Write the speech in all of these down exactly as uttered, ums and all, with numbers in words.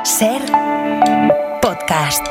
Ser podcast.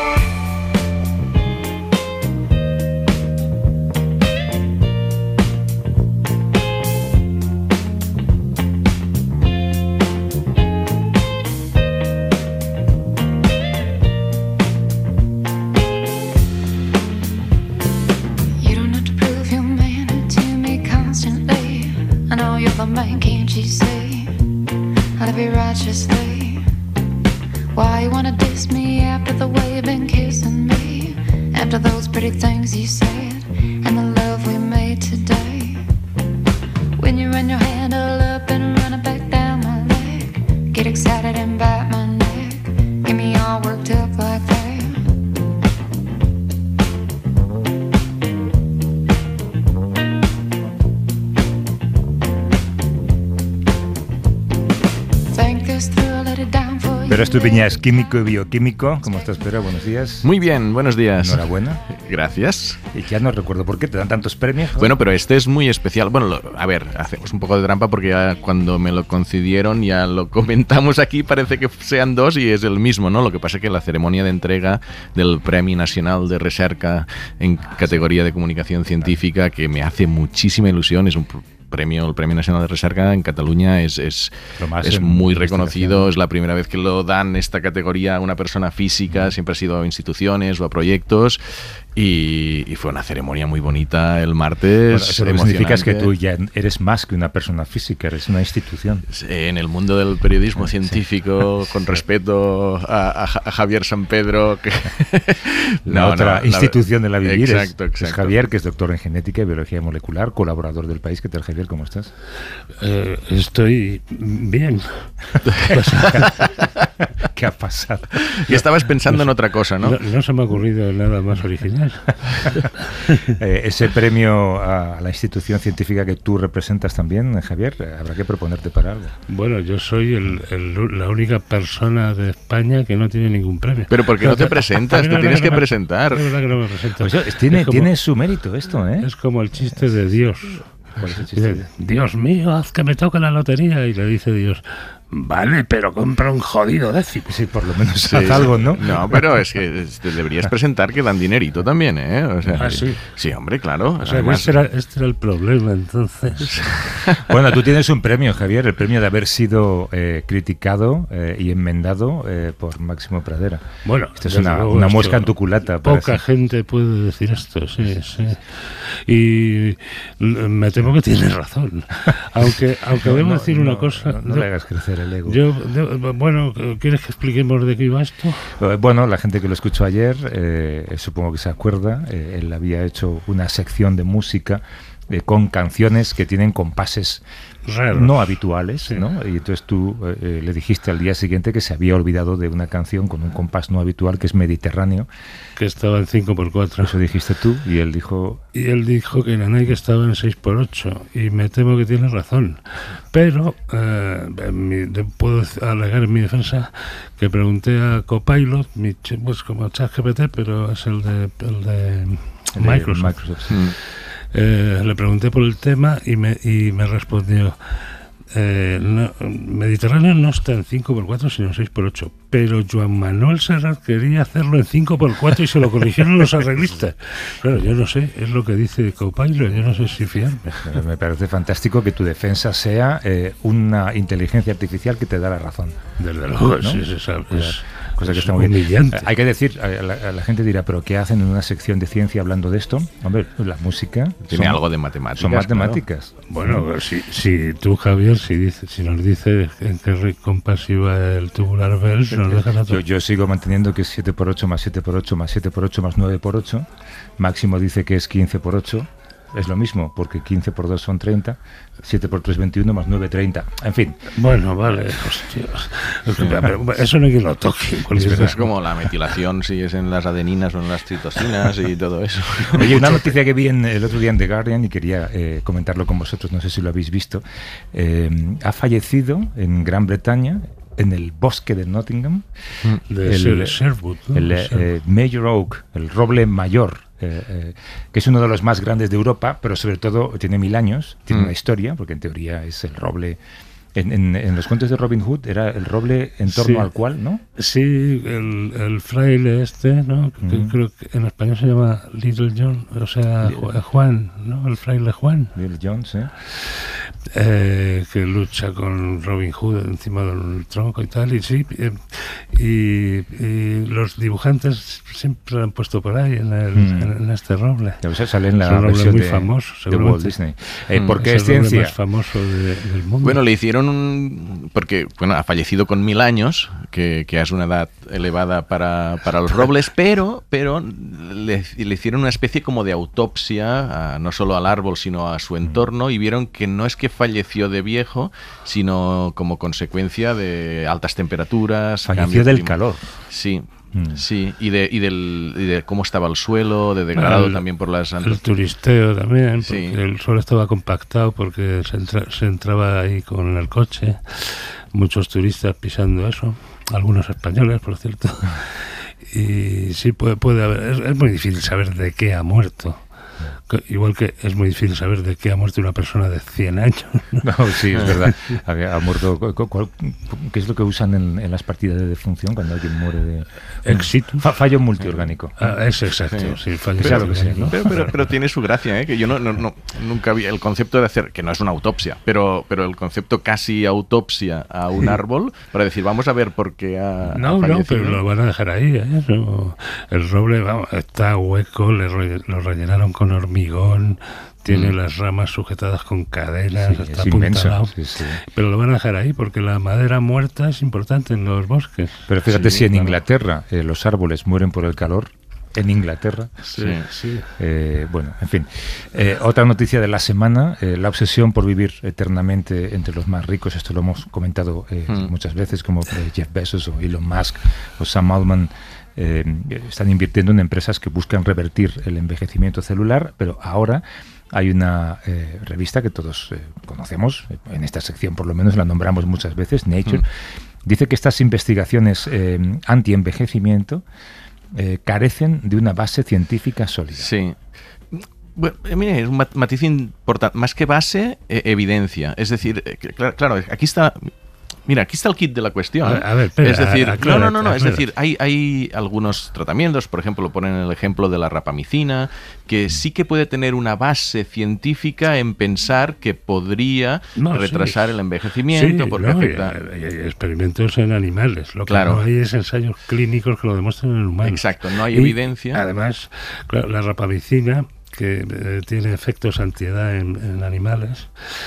Why you wanna diss me after the way you've been kissing me? After those pretty things you said and the love we made today. When you run your hand all up and run it back down my leg, get excited and bite my neck, get me all worked up like that. Think this through, let it down for you. Pero Estupiñán es químico y bioquímico. ¿Cómo estás, Pedro? Buenos días. Muy bien, buenos días. Enhorabuena. Gracias. Y ya no recuerdo por qué te dan tantos premios. ¿No? Bueno, pero este es muy especial. Bueno, lo, a ver, hacemos un poco de trampa porque ya cuando me lo concedieron ya lo comentamos aquí, parece que sean dos y es el mismo, ¿no? Lo que pasa es que la ceremonia de entrega del Premi Nacional de Recerca en categoría de comunicación científica, que me hace muchísima ilusión, es un premio, el Premio Nacional de Recerca en Cataluña es, es, es muy reconocido, es la primera vez que lo dan esta categoría a una persona física, siempre ha sido a instituciones o a proyectos, y, y fue una ceremonia muy bonita el martes. Bueno, eso lo que significa es que tú ya eres más que una persona física, eres una institución. En el mundo del periodismo científico, sí. Con respeto a, a, a Javier San Pedro, que la no, otra no, institución la... de la vivir exacto, es, exacto. es Javier, que es doctor en genética y biología molecular, colaborador del País. ¿Qué tal, Javier? ¿Cómo estás? Eh, estoy bien. ¿Qué ha pasado? Y estabas pensando no, en otra cosa, ¿no? ¿no? No se me ha ocurrido nada más original. eh, ese premio a la institución científica que tú representas también, Javier, habrá que proponerte para algo. Bueno, yo soy el, el, la única persona de España que no tiene ningún premio. Pero ¿por qué no te presentas? Te tienes que presentar. Es verdad que no me presento. Pues tiene, como, tiene su mérito esto, ¿eh? Es como el chiste de Dios. Dice, Dios mío, haz que me toque la lotería. Y le dice Dios, vale, pero compra un jodido décimo. Sí, por lo menos sí, haz algo, ¿no? No, pero es que te deberías presentar que dan dinerito también, ¿eh? O sea, ah, sí. Sí, hombre, claro. O sea, Además, este, era, este era el problema, entonces. Bueno, tú tienes un premio, Javier, el premio de haber sido eh, criticado eh, y enmendado eh, por Máximo Pradera. Bueno, esto es una, una muesca en tu culata. Poca gente puede decir esto, sí, sí. Y me temo que tienes razón. Aunque, aunque no, debo no, decir no, una cosa. No, no yo, le hagas crecer el ego. Yo, yo, bueno, ¿quieres que expliquemos de qué iba esto? Bueno, la gente que lo escuchó ayer, eh, supongo que se acuerda, eh, él había hecho una sección de música eh, con canciones que tienen compases raros, no habituales, sí. ¿no? Y entonces tú eh, le dijiste al día siguiente que se había olvidado de una canción con un compás no habitual que es Mediterráneo. Que estaba en cinco por cuatro. Eso dijiste tú y él dijo... Y él dijo que la Nike estaba en seis por ocho y me temo que tiene razón. Pero eh, mi, puedo alegar en mi defensa que pregunté a Copilot, mi, pues como ChatGPT, pero es el de, el de el Microsoft. De Microsoft sí. Eh, le pregunté por el tema y me, y me respondió eh, no, Mediterráneo no está en cinco por cuatro sino en seis por ocho, pero Joan Manuel Serrat quería hacerlo en cinco por cuatro y se lo corrigieron los arreglistas. Claro, yo no sé, es lo que dice Copilot, yo no sé si fiarme. Me parece fantástico que tu defensa sea eh, una inteligencia artificial que te da la razón. Desde luego, ¿no? sí, sí, es, es, cosa que es está muy humillante. Hay que decir, a la, a la gente dirá, ¿pero qué hacen en una sección de ciencia hablando de esto? Hombre, la música... Tiene son, algo de matemáticas. Son matemáticas. Claro. Bueno, si, si tú, Javier, si, dice, si nos dices en qué compás iba el tubular Bells, nos dejan a yo, yo sigo manteniendo que es siete por ocho más siete por ocho más siete por ocho más nueve por ocho. Máximo dice que es quince por ocho. Es lo mismo, porque quince por dos son treinta, siete por tres, veintiuno, más nueve, treinta. En fin. Bueno, vale, hostias. Eso no hay que lo toque. Es, es como la metilación, si es en las adeninas o en las citosinas y todo eso. Oye, una noticia que vi en, el otro día en The Guardian y quería eh, comentarlo con vosotros, no sé si lo habéis visto. Eh, ha fallecido en Gran Bretaña, en el bosque de Nottingham, de el, Sherwood, ¿no? el eh, Major Oak, el roble mayor, eh, eh, que es uno de los más grandes de Europa, pero sobre todo tiene mil años, tiene mm. una historia, porque en teoría es el roble En, en, en los cuentos de Robin Hood era el roble en torno sí. al cual, ¿no? Sí, el, el fraile este, ¿no? Que Mm. creo que en español se llama Little John, o sea, Ju- Juan, ¿no? El fraile Juan. Bill Jones, ¿eh? Eh, que lucha con Robin Hood encima del tronco y tal, y sí, eh, y, y los dibujantes siempre lo han puesto por ahí en, el, Mm. en, en este roble. Ya ves, sale en la Es un roble versión muy de, famoso, de seguramente. Walt Disney. Eh, Mm. ¿Por qué Es es el roble ciencia? más famoso de- del mundo. Bueno, le hicieron un... porque, bueno, ha fallecido con mil años, que, que es una edad elevada para, para los robles, pero, pero le, le hicieron una especie como de autopsia, a- no solo al árbol, sino a su entorno, y vieron que no es que falleció de viejo, sino como consecuencia de altas temperaturas. Falleció cambio del clima- calor. Sí. Mm. Sí, y de, y, del, y de cómo estaba el suelo, de degradado El- también por las... El turisteo también, Sí. porque el suelo estaba compactado porque se, entra- se entraba ahí con el coche, muchos turistas pisando eso, algunos españoles, por cierto. Y sí, puede, puede haber, es, es muy difícil saber de qué ha muerto. Que- Igual que es muy difícil saber de qué ha muerto una persona de cien años. No, sí, es verdad. Ha, ha muerto. cu- cu- cuál- ¿Qué es lo que usan en, en las partidas de defunción cuando alguien muere de Exitus. Fa- fallo multiorgánico? Ah, es exacto, Sí. sí, fallo Claro que sí, orgánico. ¿no? Pero, pero, pero tiene su gracia, ¿eh? Que yo no, no, no- nunca vi el concepto de hacer, que no es una autopsia, pero, pero el concepto casi autopsia a un árbol para decir, vamos a ver por qué ha, No, ha no, fallecido. pero lo van a dejar ahí. ¿eh? No, el roble, vamos, está hueco, le re- lo rellenaron con hormigón, tiene Mm. las ramas sujetadas con cadenas, Sí, está es inmenso. apuntalado. Sí, sí. Pero lo van a dejar ahí porque la madera muerta es importante en los bosques. Pero fíjate, Sí, si en claro. Inglaterra eh, los árboles mueren por el calor, en Inglaterra, Sí. sí. eh, bueno, en fin. Eh, otra noticia de la semana, eh, la obsesión por vivir eternamente entre los más ricos, esto lo hemos comentado eh, Mm. muchas veces, como eh, Jeff Bezos o Elon Musk o Sam Altman, eh, están invirtiendo en empresas que buscan revertir el envejecimiento celular, pero ahora hay una eh, revista que todos eh, conocemos, en esta sección por lo menos la nombramos muchas veces, Nature, Mm. dice que estas investigaciones eh, anti-envejecimiento eh, carecen de una base científica sólida. Sí. Bueno, eh, mire, es un mat- matiz importante. Más que base, eh, evidencia. Es decir, eh, que- claro, claro, aquí está... Mira, aquí está el kit de la cuestión. A ver, a ver, espera, es decir, aclárate, no, no, no, no, es aclárate. decir, hay, hay algunos tratamientos, por ejemplo, ponen el ejemplo de la rapamicina, que sí que puede tener una base científica en pensar que podría No, retrasar sí. el envejecimiento Sí, porque no, y afecta... hay, hay experimentos en animales. Lo que Claro. no hay es ensayos clínicos que lo demuestren en humanos. Exacto, no hay Y, evidencia. Además, claro, la rapamicina, que eh, tiene efectos antiedad en, en animales,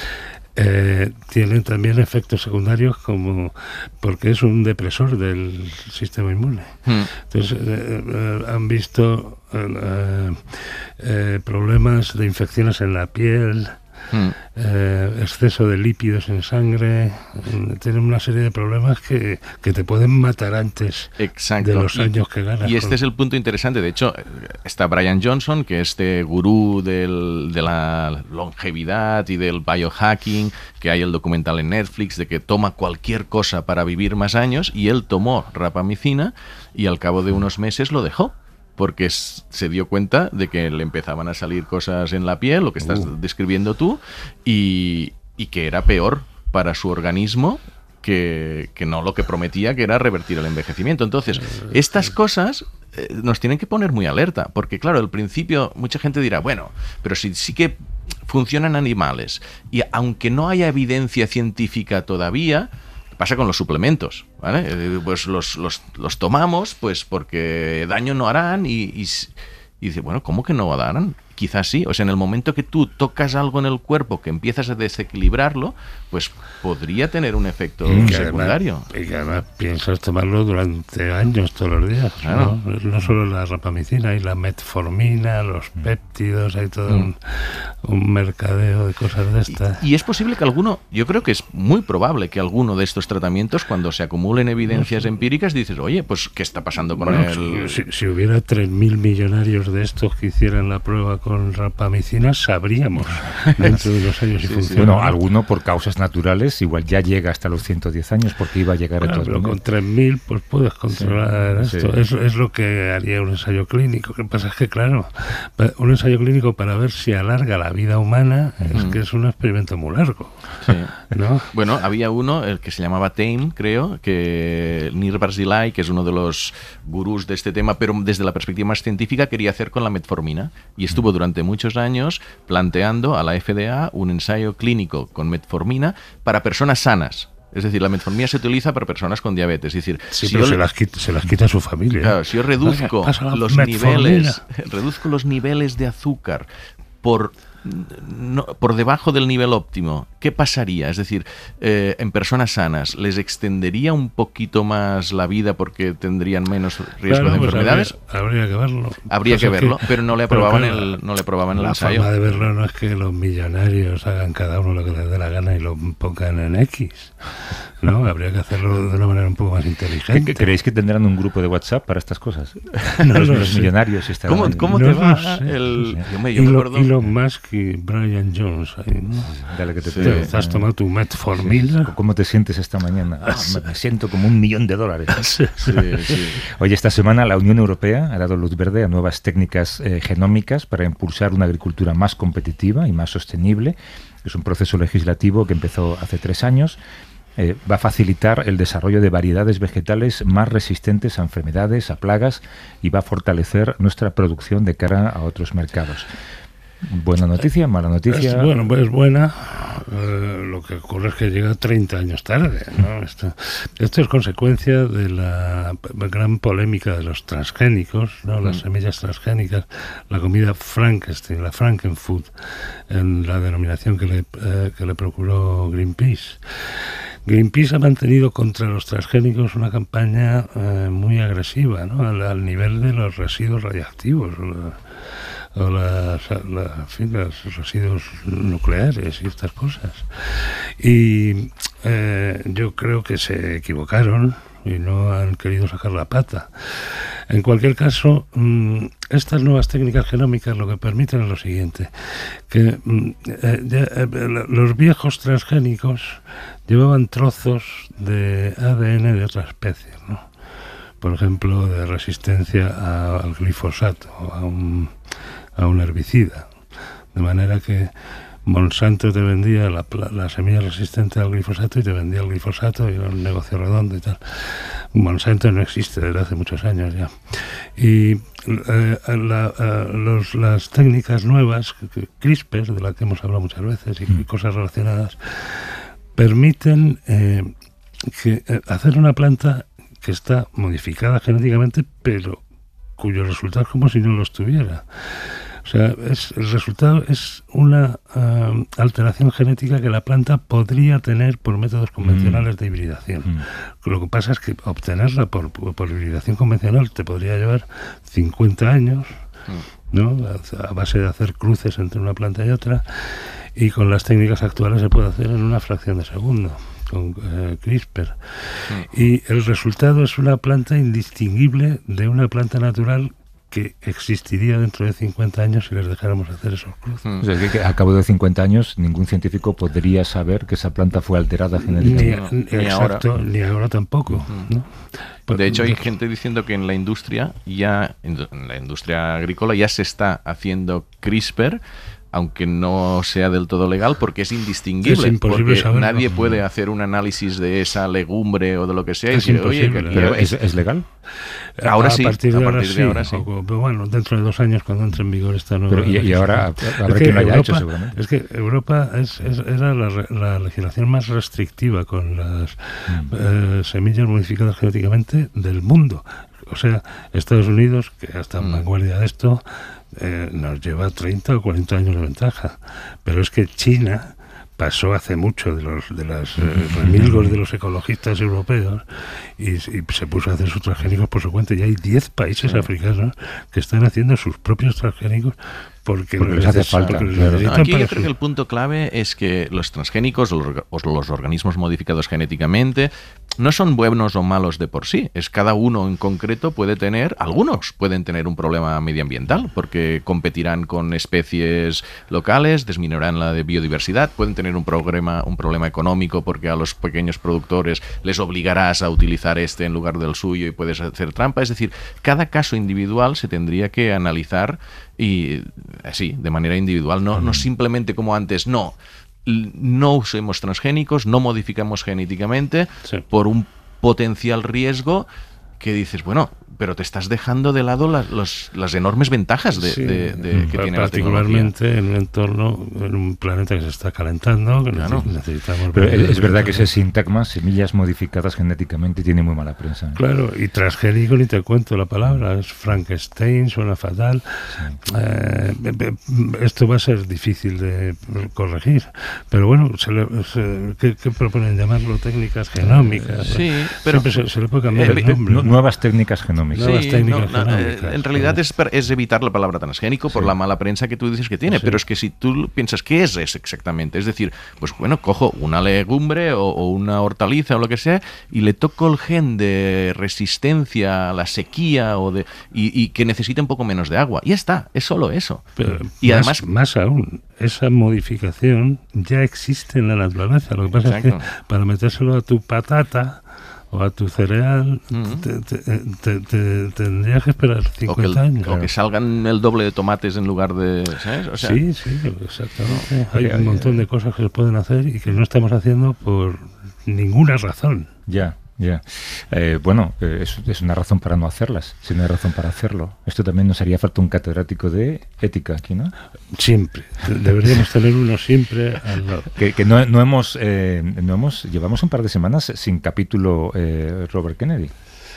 eh, tiene también efectos secundarios como porque es un depresor del sistema inmune. Hmm. Entonces, eh, eh, han visto eh, eh, problemas de infecciones en la piel, Hmm. eh, exceso de lípidos en sangre, eh, tienen una serie de problemas que, que te pueden matar antes Exacto. de los Y- años que ganas. Y este con- es el punto interesante. De hecho, está Brian Johnson, que es este gurú del, de la longevidad y del biohacking, que hay el documental en Netflix de que toma cualquier cosa para vivir más años, y él tomó rapamicina y al cabo de unos meses lo dejó. Porque s- se dio cuenta de que le empezaban a salir cosas en la piel, lo que estás Uh. describiendo tú, y, y que era peor para su organismo que, que no lo que prometía, que era revertir el envejecimiento. Entonces, estas cosas eh, nos tienen que poner muy alerta, porque claro, al principio mucha gente dirá, bueno, pero si sí que funcionan animales, y aunque no haya evidencia científica todavía, pasa con los suplementos, ¿vale? Eh, Pues los, los, los tomamos pues porque daño no harán y, y, s- y dice, bueno, ¿cómo que no harán? Quizás sí. O sea, en el momento que tú tocas algo en el cuerpo que empiezas a desequilibrarlo, pues podría tener un efecto Y que secundario. además, y que además piensas tomarlo durante años, todos los días. Claro. ¿no? No solo la rapamicina, hay la metformina, los péptidos, hay todo Mm. un, un mercadeo de cosas de estas. Y, y es posible que alguno, yo creo que es muy probable que alguno de estos tratamientos, cuando se acumulen evidencias empíricas, dices, oye, pues, ¿qué está pasando con Bueno, el...? si, si- si hubiera tres mil millonarios de estos que hicieran la prueba con rapamicina sabríamos dentro de los años y sí, funciona. Sí. Bueno, alguno por causas naturales igual ya llega hasta los ciento diez años porque iba a llegar claro, a todo el con tres mil pues puedes controlar sí, esto. Sí. Es, es lo que haría un ensayo clínico. Lo que pasa es que, claro, un ensayo clínico para ver si alarga la vida humana es mm. que es un experimento muy largo. Sí. ¿No? Bueno, había uno, el que se llamaba Tame, creo, que Nir Barzilai, que es uno de los gurús de este tema, pero desde la perspectiva más científica, quería hacer con la metformina. Y estuvo durante muchos años planteando a la F D A un ensayo clínico con metformina para personas sanas. Es decir, la metformina se utiliza para personas con diabetes. Es decir, sí, si pero yo, se, las quita, se las quita a su familia. Claro, si yo reduzco los niveles, reduzco los niveles de azúcar por... No, por debajo del nivel óptimo, ¿qué pasaría? Es decir, eh, en personas sanas, ¿les extendería un poquito más la vida porque tendrían menos riesgo claro, de pues enfermedades? Habría, habría que verlo. Habría pues que verlo, que, pero no le aprobaban claro, el, no le aprobaban el la ensayo. La forma de verlo no es que los millonarios hagan cada uno lo que les dé la gana y lo pongan en X. No, habría que hacerlo de una manera un poco más inteligente. ¿Creéis que tendrán un grupo de WhatsApp para estas cosas? No, los, no los millonarios estarán. ¿Cómo, cómo no te va? Sé, el, no sé. yo me, yo y me lo, acuerdo... Elon Musk y Brian Jones. Ahí, ¿no? Dale que te, sí. te, te has tomado tu metformina. Sí. ¿Cómo te sientes esta mañana? Ah, me siento como un millón de dólares. Sí, sí, sí. Oye, esta semana la Unión Europea ha dado luz verde a nuevas técnicas eh, genómicas para impulsar una agricultura más competitiva y más sostenible. Es un proceso legislativo que empezó hace tres años. Eh, va a facilitar el desarrollo de variedades vegetales más resistentes a enfermedades, a plagas, y va a fortalecer nuestra producción de cara a otros mercados. ¿Buena noticia? ¿Mala noticia? Es, bueno, pues es buena. Eh, lo que ocurre es que llega treinta años tarde, ¿no? Esto, esto es consecuencia de la gran polémica de los transgénicos, ¿no? Las mm. semillas transgénicas, la comida Frankenstein, la Frankenfood, en la denominación que le, eh, que le procuró Greenpeace. Greenpeace ha mantenido contra los transgénicos una campaña eh, muy agresiva, ¿no? al, al nivel de los residuos radiactivos la, o las, la, en fin, los residuos nucleares y estas cosas. Y eh, yo creo que se equivocaron y no han querido sacar la pata. En cualquier caso, mmm, estas nuevas técnicas genómicas lo que permiten es lo siguiente, que mmm, eh, ya, eh, los viejos transgénicos llevaban trozos de A D N de otra especie, ¿no? Por ejemplo, de resistencia a, al glifosato, a un, a un herbicida. De manera que Monsanto te vendía la, la semilla resistente al glifosato y te vendía el glifosato y era un negocio redondo y tal. Monsanto no existe desde hace muchos años ya. Y eh, la, eh, los, las técnicas nuevas, CRISPR, de las que hemos hablado muchas veces, y, y cosas relacionadas, permiten eh, que, eh, hacer una planta que está modificada genéticamente, pero cuyo resultado es como si no lo estuviera. O sea, es, el resultado es una uh, alteración genética que la planta podría tener por métodos convencionales mm. de hibridación. Mm. Lo que pasa es que obtenerla por, por hibridación convencional te podría llevar cincuenta años, mm. ¿no? A, a base de hacer cruces entre una planta y otra, y con las técnicas actuales se puede hacer en una fracción de segundo, con eh, CRISPR. Mm. Y el resultado es una planta indistinguible de una planta natural que existiría dentro de cincuenta años si les dejáramos hacer esos cruces. O sea, que, que a cabo de cincuenta años ningún científico podría saber que esa planta fue alterada genéticamente. Ni, no, ni exacto, ahora. Ni ahora tampoco. ¿No? Pues, de hecho, hay gente diciendo que en la industria, ya en la industria agrícola, ya se está haciendo CRISPR, aunque no sea del todo legal, porque es indistinguible, es porque saberlo. Nadie puede hacer un análisis de esa legumbre o de lo que sea. Es y decir, oye, ¿Pero es, ¿es legal? Ahora a sí, partir de, a ahora, partir sí, de ahora sí. O, pero bueno, dentro de dos años, cuando entre en vigor esta nueva... Pero y, y ahora habrá es que quien lo haya Europa, hecho, seguramente. Es que Europa es, es, era la, la legislación más restrictiva con las mm. eh, semillas modificadas genéticamente del mundo. O sea, Estados Unidos, que hasta en mm. vanguardia de esto, eh, nos lleva treinta o cuarenta años de ventaja. Pero es que China pasó hace mucho de los de los eh, remilgos de los ecologistas europeos y, y se puso a hacer sus transgénicos por su cuenta. Y hay diez países sí. africanos que están haciendo sus propios transgénicos porque, porque les hace falta. Claro. No, aquí yo creo que el punto clave es que los transgénicos o los, o los organismos modificados genéticamente no son buenos o malos de por sí, es cada uno en concreto puede tener, algunos pueden tener un problema medioambiental porque competirán con especies locales, disminuirán la de biodiversidad, pueden tener un problema, un problema económico porque a los pequeños productores les obligarás a utilizar este en lugar del suyo y puedes hacer trampa. Es decir, cada caso individual se tendría que analizar y así, de manera individual, no, no simplemente como antes, no. No usemos transgénicos, no modificamos genéticamente sí. por un potencial riesgo que dices, bueno, pero te estás dejando de lado las, los, las enormes ventajas de, sí. de, de, que tiene la tecnología. Particularmente en un entorno, en un planeta que se está calentando, que claro. necesitamos... Pero es, es verdad que ese sintagma, semillas modificadas genéticamente, tiene muy mala prensa. ¿eh? Claro, y transgénico ni te cuento la palabra, es Frankenstein, suena fatal. Sí. Eh, esto va a ser difícil de corregir, pero bueno, se le, se, ¿qué, ¿qué proponen llamarlo? Técnicas genómicas. Sí, pero... Siempre se, se le puede cambiar eh, el nombre. ¿no? Nuevas técnicas genómicas. Sí, no, no, en realidad es, es evitar la palabra transgénico por sí. la mala prensa que tú dices que tiene, sí. pero es que si tú piensas qué es eso exactamente, es decir, pues bueno, cojo una legumbre o, o una hortaliza o lo que sea y le toco el gen de resistencia a la sequía o de y, y que necesite un poco menos de agua, y ya está, es solo eso. Pero y más, además más aún, esa modificación ya existe en la naturaleza, lo que pasa Exacto. es que para metérselo a tu patata o a tu cereal, uh-huh. te, te, te, te, tendrías que esperar cincuenta o que el, años. O que salgan el doble de tomates en lugar de... ¿sabes? O sea, sí, sí, exactamente. Hay un montón de cosas que se pueden hacer y que no estamos haciendo por ninguna razón. Ya. Ya, eh, bueno, eh, es, es una razón para no hacerlas, si no hay razón para hacerlo. Esto también nos haría falta un catedrático de ética aquí, ¿no? Siempre, deberíamos tener uno siempre al lado. Que, que no, no hemos, eh, no hemos, llevamos un par de semanas sin capítulo eh, Robert Kennedy.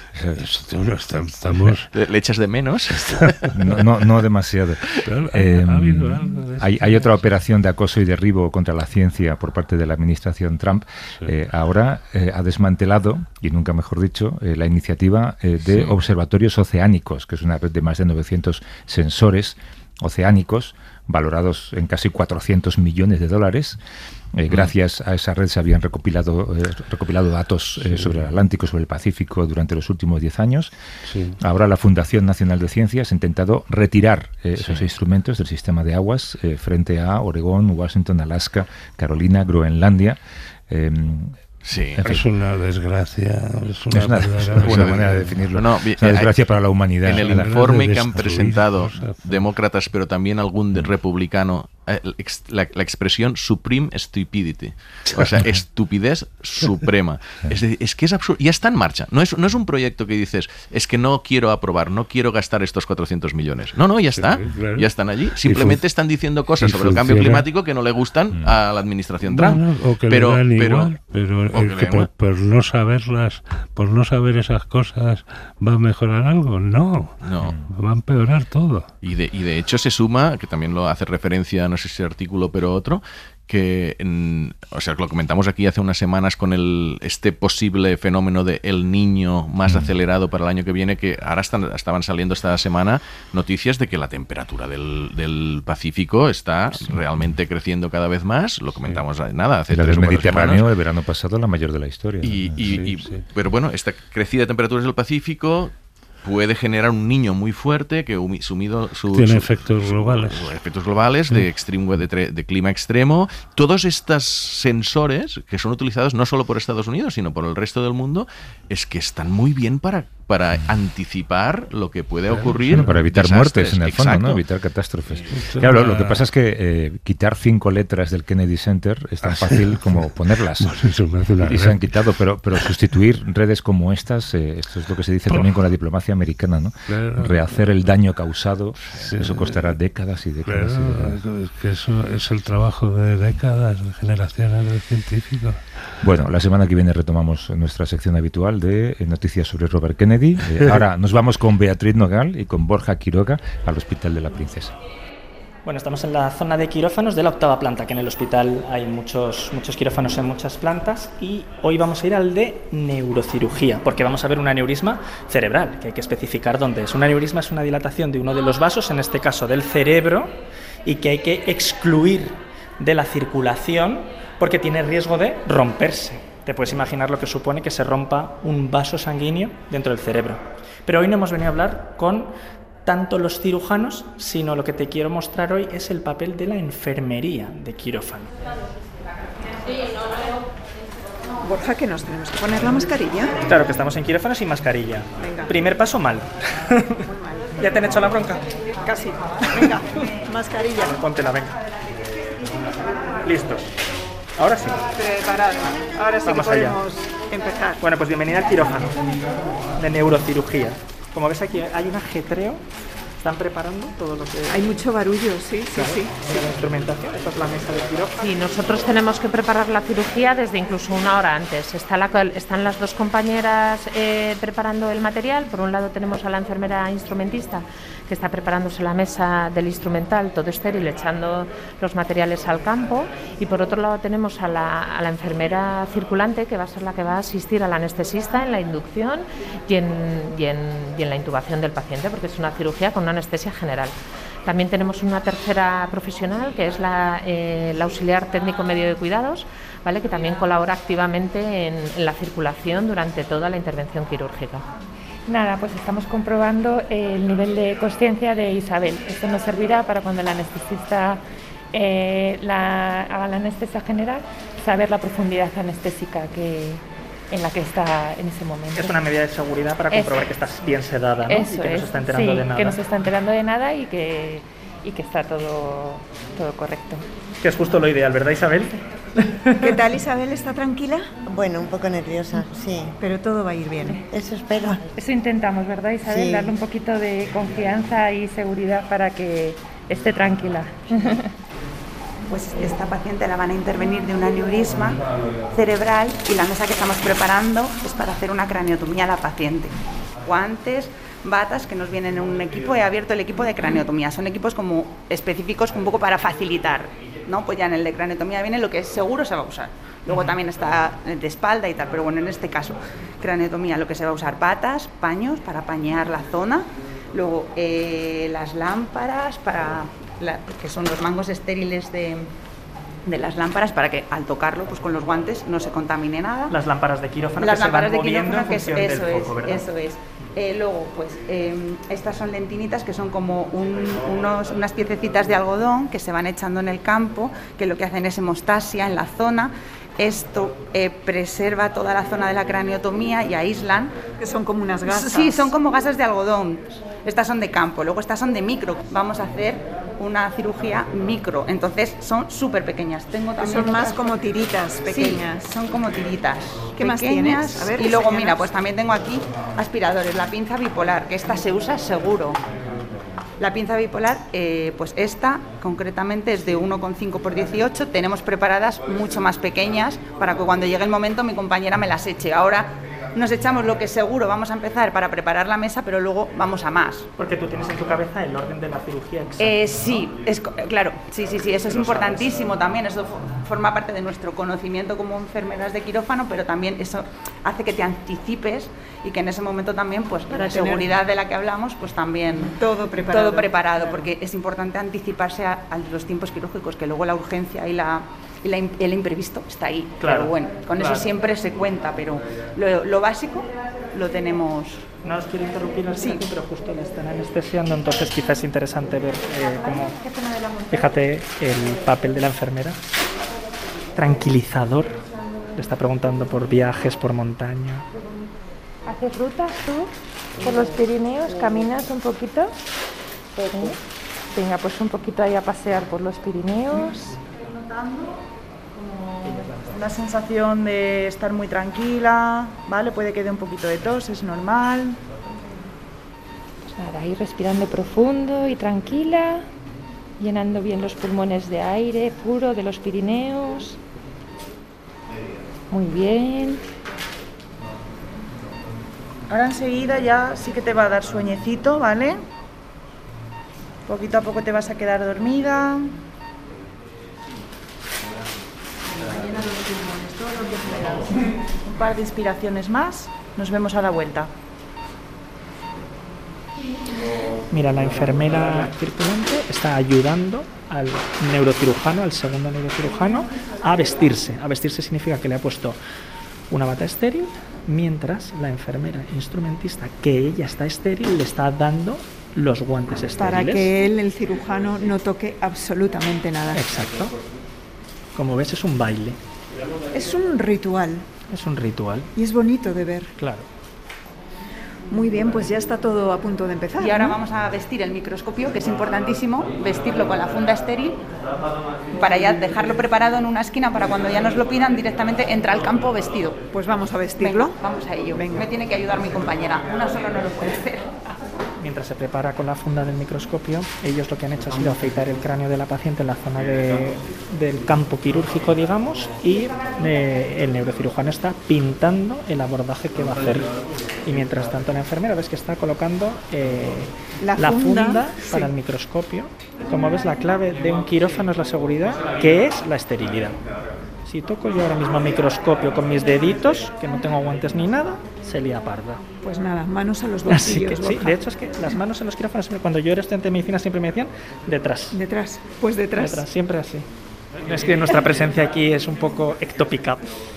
Estamos... ¿Le echas de menos? No, no, no demasiado. Claro, eh, ha habido algo de hay, hay otra operación de acoso y derribo contra la ciencia por parte de la administración Trump. Sí. Eh, ahora eh, ha desmantelado, y nunca mejor dicho, eh, la iniciativa eh, de sí. observatorios oceánicos, que es una red de más de novecientos sensores oceánicos valorados en casi cuatrocientos millones de dólares. Eh, gracias a esa red se habían recopilado, eh, recopilado datos eh, sí. sobre el Atlántico, sobre el Pacífico durante los últimos diez años. Sí. Ahora la Fundación Nacional de Ciencias ha intentado retirar eh, sí. esos instrumentos del sistema de aguas eh, frente a Oregón, Washington, Alaska, Carolina, Groenlandia. Eh, Sí, es una desgracia, es una, es una, es una buena manera de definirlo. No, es una desgracia hay, para la humanidad. En el informe que han presentado demócratas, pero también algún de republicano, la, la expresión supreme stupidity, o sea, estupidez suprema. Es, decir, es que es absurdo. Ya está en marcha. No es, no es un proyecto que dices, es que no quiero aprobar, no quiero gastar estos cuatrocientos millones. No, no, ya está. Sí, claro. Ya están allí. Simplemente están diciendo cosas sobre funciona. el cambio climático que no le gustan a la administración Trump. Bueno, o que pero, le dan pero, igual, pero el que por, por no saberlas, por no saber esas cosas, ¿va a mejorar algo? No. No. Va a empeorar todo. Y de, y de hecho se suma, que también lo hace referencia, no sé si artículo, pero otro, que, en, o sea, lo comentamos aquí hace unas semanas con el este posible fenómeno de El Niño más mm. acelerado para el año que viene, que ahora están, estaban saliendo esta semana noticias de que la temperatura del, del Pacífico está sí. realmente creciendo cada vez más. Lo comentamos sí. nada hace la tres del o Mediterráneo semanas. El verano pasado, la mayor de la historia. Y, y, sí, y, sí. Pero bueno, esta crecida de temperaturas del Pacífico puede generar un niño muy fuerte que sumido su, tiene su, efectos su, globales su, efectos globales sí. de extreme de, de clima extremo. Todos estos sensores que son utilizados no solo por Estados Unidos sino por el resto del mundo es que están muy bien para para anticipar lo que puede ocurrir, bueno, para evitar desastres. muertes en el fondo, Exacto. ¿no? Evitar catástrofes. Claro, lo que pasa es que eh, quitar cinco letras del Kennedy Center es tan fácil como ponerlas. Y se han quitado, pero pero sustituir redes como estas, eh, esto es lo que se dice también con la diplomacia americana, ¿no? Claro. Rehacer el daño causado, sí, eso costará décadas y décadas. Claro, y décadas. Es que eso es el trabajo de décadas, de generaciones de científicos. Bueno, la semana que viene retomamos nuestra sección habitual de noticias sobre Robert Kennedy. Eh, ahora nos vamos con Beatriz Nogal y con Borja Quiroga al Hospital de la Princesa. Bueno, estamos en la zona de quirófanos de la octava planta, que en el hospital hay muchos, muchos quirófanos en muchas plantas, y hoy vamos a ir al de neurocirugía, porque vamos a ver un aneurisma cerebral, que hay que especificar dónde es. Un aneurisma es una dilatación de uno de los vasos, en este caso del cerebro, y que hay que excluir de la circulación porque tiene riesgo de romperse. te puedes imaginar lo que supone que se rompa un vaso sanguíneo dentro del cerebro. Pero hoy no hemos venido a hablar con tanto los cirujanos, sino lo que te quiero mostrar hoy es el papel de la enfermería de quirófano. Borja, que nos tenemos que poner la mascarilla. Claro que estamos en quirófano sin mascarilla. Venga. Primer paso, mal. Muy mal. ¿Ya te han hecho la bronca? Casi. Venga, mascarilla. Póntela, venga. Listos. Ahora sí. Preparado. Ahora sí Vamos que allá. podemos empezar. Bueno, pues bienvenida al quirófano de neurocirugía. Como ves aquí hay un ajetreo. Están preparando todo lo que... Hay mucho barullo, sí, sí, Claro, sí. la instrumentación. Esta es la mesa de quirófano. Sí, nosotros tenemos que preparar la cirugía desde incluso una hora antes. Está la, están las dos compañeras eh, preparando el material. Por un lado tenemos a la enfermera instrumentista que está preparándose la mesa del instrumental, todo estéril, echando los materiales al campo. Y por otro lado tenemos a la, a la enfermera circulante, que va a ser la que va a asistir al anestesista en la inducción y en, y en, y en la intubación del paciente, porque es una cirugía con una anestesia general. También tenemos una tercera profesional, que es la, eh, la auxiliar técnico medio de cuidados, ¿vale?, que también colabora activamente en, en la circulación durante toda la intervención quirúrgica. Nada, pues estamos comprobando el nivel de consciencia de Isabel. Esto nos servirá para cuando el anestesista eh, la, haga la anestesia general, saber la profundidad anestésica que, en la que está en ese momento. Es una medida de seguridad para comprobar Eso. que estás bien sedada, ¿no? Eso y que no es, se está enterando sí, de nada. que no se está enterando de nada y que, y que está todo, todo correcto. Que es justo lo ideal, ¿verdad, Isabel? ¿Qué tal, Isabel? ¿Está tranquila? Bueno, un poco nerviosa, sí. Pero todo va a ir bien. Eso espero. Eso intentamos, ¿verdad, Isabel? Sí. Darle un poquito de confianza y seguridad para que esté tranquila. Pues esta paciente la van a intervenir de un aneurisma cerebral y la mesa que estamos preparando es para hacer una craniotomía a la paciente. Guantes, batas que nos vienen en un equipo. He abierto el equipo de craniotomía. Son equipos como específicos un poco para facilitar, ¿no? Pues ya en el de craniotomía viene lo que seguro se va a usar. Luego también está el de espalda y tal, pero bueno, en este caso, craniotomía, lo que se va a usar: batas, paños para pañar la zona, luego eh, las lámparas para... La, que son los mangos estériles de, de las lámparas, para que al tocarlo, pues con los guantes no se contamine nada. Las lámparas de quirófano Las que se van lámparas de moviendo quirófano, en que es, función eso del es, foco, ¿verdad? eso es. Eh, luego, pues eh, estas son lentinitas que son como un, unos, unas piececitas de algodón que se van echando en el campo, que lo que hacen es hemostasia en la zona. Esto eh, preserva toda la zona de la craniotomía y aíslan. Que son como unas gasas. Sí, son como gasas de algodón. Estas son de campo, luego estas son de micro. Vamos a hacer una cirugía micro, entonces son súper pequeñas. Tengo Que también son más otras- como tiritas pequeñas. Sí, son como tiritas. ¿Qué más pequeñas. tienes? A ver, y luego, enséñanos. mira, pues también tengo aquí aspiradores, la pinza bipolar, que esta se usa seguro. La pinza bipolar, eh, pues esta concretamente es de uno coma cinco por dieciocho, tenemos preparadas mucho más pequeñas para que cuando llegue el momento mi compañera me las eche. Ahora nos echamos lo que seguro vamos a empezar para preparar la mesa, pero luego vamos a más. Porque tú tienes en tu cabeza el orden de la cirugía exacto. Eh, sí, es, co- claro, sí, sí, sí, eso es importantísimo también, eso fo- forma parte de nuestro conocimiento como enfermeras de quirófano, pero también eso hace que te anticipes y que en ese momento también, pues Para la tener- seguridad de la que hablamos, pues también Todo preparado. todo preparado, porque es importante anticiparse a, a los tiempos quirúrgicos, que luego la urgencia y la y la im- el imprevisto está ahí. Claro, pero bueno, con claro. eso siempre se cuenta, pero lo, lo básico lo tenemos. No os quiero interrumpir, no Sí. sé, pero justo le están anestesiando, entonces quizás es interesante ver eh, cómo... Fíjate el papel de la enfermera. Tranquilizador. Le está preguntando por viajes por montaña. ¿Haces rutas tú por los Pirineos? ¿Caminas un poquito? ¿Sí? Venga, pues un poquito ahí a pasear por los Pirineos. Una sensación de estar muy tranquila, ¿vale? Puede que dé un poquito de tos, es normal. Pues nada, ahí respirando profundo y tranquila, llenando bien los pulmones de aire puro de los Pirineos. Muy bien. Ahora enseguida ya sí que te va a dar sueñecito, ¿vale? Poquito a poco te vas a quedar dormida. Un par de inspiraciones más, nos vemos a la vuelta. Mira, la enfermera circulante está ayudando al neurocirujano, al segundo neurocirujano, a vestirse. A vestirse significa que le ha puesto una bata estéril, mientras la enfermera instrumentista, que ella está estéril, le está dando los guantes estériles. Para que él, el cirujano, no toque absolutamente nada. Exacto. Como ves, es un baile. Es un ritual. Es un ritual. Y es bonito de ver. Claro. Muy bien, pues ya está todo a punto de empezar. Y ahora ¿no? vamos a vestir el microscopio, que es importantísimo, vestirlo con la funda estéril para ya dejarlo preparado en una esquina para cuando ya nos lo pidan directamente entra al campo vestido. Pues vamos a vestirlo. Venga, vamos a ello. Venga. Me tiene que ayudar mi compañera. Una sola no lo puede hacer. Mientras se prepara con la funda del microscopio, ellos lo que han hecho ha sido afeitar el cráneo de la paciente en la zona de, del campo quirúrgico, digamos, y eh, el neurocirujano está pintando el abordaje que va a hacer. Y mientras tanto la enfermera ves que está colocando eh, la, la funda, funda para sí. el microscopio. Como ves, la clave de un quirófano es la seguridad, que es la esterilidad. Si toco yo ahora mismo el microscopio con mis deditos, que no tengo guantes ni nada, se lía parda. Pues nada, manos a los Así bolsillos. que, sí, de hecho es que las manos en los quirófanos, cuando yo era estudiante de medicina, siempre me decían detrás. Detrás, pues detrás. Detrás, siempre así. Es que nuestra presencia aquí es un poco ectópica.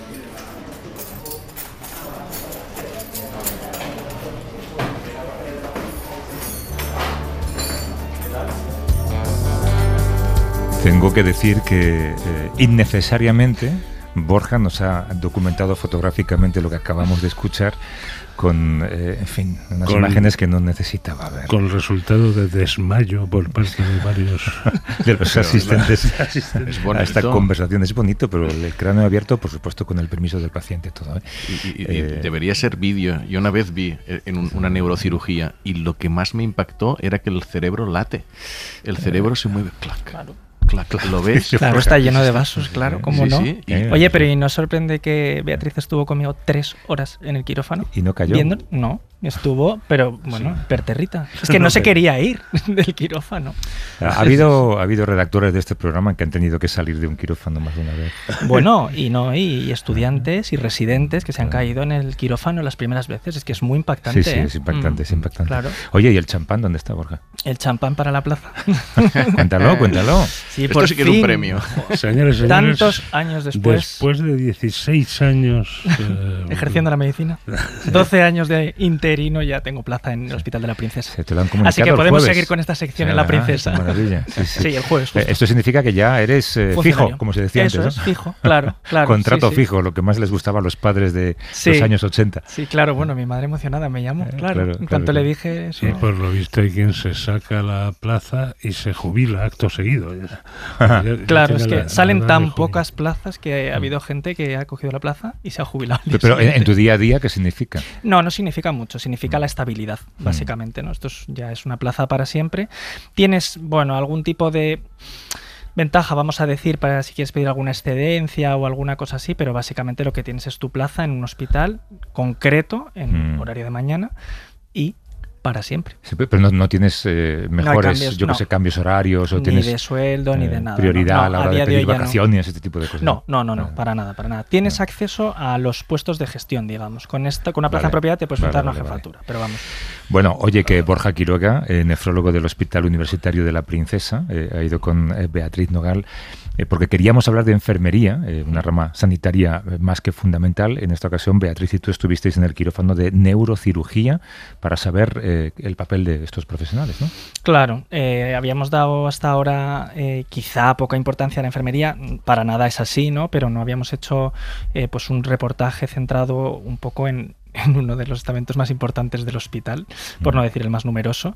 Tengo que decir que eh, innecesariamente Borja nos ha documentado fotográficamente lo que acabamos de escuchar con, eh, en fin, unas con, imágenes que no necesitaba ver. Con resultado de desmayo por parte de varios de los asistentes, asistentes. a esta conversación. Es bonito, pero el cráneo abierto, por supuesto, con el permiso del paciente, todo. ¿eh? Y, y, eh, y debería ser vídeo. Yo una vez vi en un, una neurocirugía y lo que más me impactó era que el cerebro late. El cerebro se mueve, clac. Claro. Clac, clac, ¿lo ves? Claro, está lleno de vasos, claro, ¿cómo sí, no? Sí, y, Oye, pero ¿y no sorprende que Beatriz estuvo conmigo tres horas en el quirófano? ¿Y no cayó? Viendo? No, estuvo, pero bueno, sí. perterrita. Es que no, no se quería ir del quirófano. Ha habido, ha habido redactores de este programa que han tenido que salir de un quirófano más de una vez. Bueno, y no, y, y estudiantes y residentes que se han caído en el quirófano las primeras veces. Es que es muy impactante. Sí, sí, ¿eh? es impactante, mm, es impactante. Claro. Oye, ¿y el champán dónde está, Borja? El champán para la plaza. Cuéntalo, cuéntalo. Sí, Esto por sí que fin. es un premio. Señores, señores, tantos años después. Después de dieciséis años... Eh, ejerciendo la medicina. doce años de interino, ya tengo plaza en el Hospital de la Princesa. Se te lo han comunicado. Así que podemos jueves. seguir con esta sección sí, en la ah, Princesa. Maravilla. Sí, sí. sí, el jueves. Justo. Esto significa que ya eres eh, fijo, como se decía Eso antes. Es, ¿no? fijo, claro, claro. Contrato sí, fijo, sí. lo que más les gustaba a los padres de sí. los años ochenta. Sí, claro, bueno, mi madre emocionada me llamó, Eh, claro. claro, en claro, cuanto claro. le dije eso. Y por lo visto hay quien se saca la plaza y se jubila acto seguido. Ya, ya claro, es que la, salen la tan pocas plazas que ha habido gente que ha cogido la plaza y se ha jubilado. Pero, pero en, en tu día a día, ¿qué significa? No, no significa mucho, significa la estabilidad, básicamente, ¿no? Esto es, ya es una plaza para siempre. Tienes, bueno, algún tipo de ventaja, vamos a decir, para si quieres pedir alguna excedencia o alguna cosa así, pero básicamente lo que tienes es tu plaza en un hospital concreto, en mm. horario de mañana, y para siempre. Sí, pero no, no tienes eh, mejores, no cambios, yo que no. sé, cambios horarios o ni tienes de sueldo, eh, ni de nada. prioridad no, no, a la hora a de pedir de vacaciones, no. este tipo de cosas. No, no, no, no, no. para nada, para nada. Tienes no. acceso a los puestos de gestión, digamos. Con esta, con una plaza vale. en propiedad te puedes vale, montar vale, una vale. jefatura, pero vamos. Bueno, oye, que Borja Quiroga, eh, nefrólogo del Hospital Universitario de la Princesa, eh, ha ido con eh, Beatriz Nogal, eh, porque queríamos hablar de enfermería, eh, una rama sanitaria eh, más que fundamental. En esta ocasión, Beatriz y tú estuvisteis en el quirófano de neurocirugía para saber eh, el papel de estos profesionales, ¿no? Claro, eh, habíamos dado hasta ahora eh, quizá poca importancia a la enfermería, para nada es así, ¿no? Pero no habíamos hecho eh, pues un reportaje centrado un poco en, en uno de los estamentos más importantes del hospital, por no decir el más numeroso.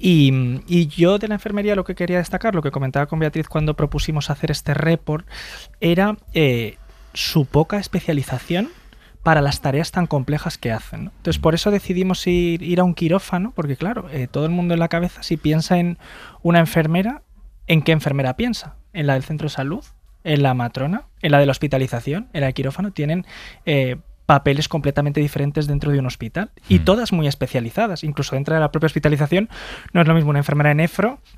Y, y yo de la enfermería lo que quería destacar, lo que comentaba con Beatriz cuando propusimos hacer este report, era eh, su poca especialización para las tareas tan complejas que hacen, ¿no? Entonces, por eso decidimos ir, ir a un quirófano, porque claro, eh, todo el mundo en la cabeza, si piensa en una enfermera, ¿en qué enfermera piensa? ¿En la del centro de salud? ¿En la matrona? ¿En la de la hospitalización? ¿En la del quirófano? Tienen eh, papeles completamente diferentes dentro de un hospital y mm. todas muy especializadas. Incluso dentro de la propia hospitalización no es lo mismo una enfermera de nefro